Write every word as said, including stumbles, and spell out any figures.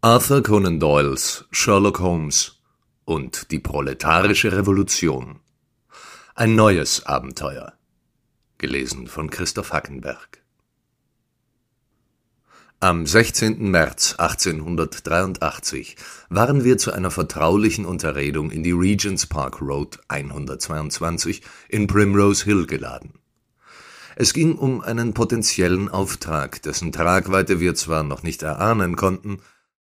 Arthur Conan Doyles Sherlock Holmes und die proletarische Revolution. Ein neues Abenteuer. Gelesen von Christoph Hackenberg. Am sechzehnten März achtzehnhundertdreiundachtzig waren wir zu einer vertraulichen Unterredung in die Regent's Park Road hundertzweiundzwanzig in Primrose Hill geladen. Es ging um einen potenziellen Auftrag, dessen Tragweite wir zwar noch nicht erahnen konnten,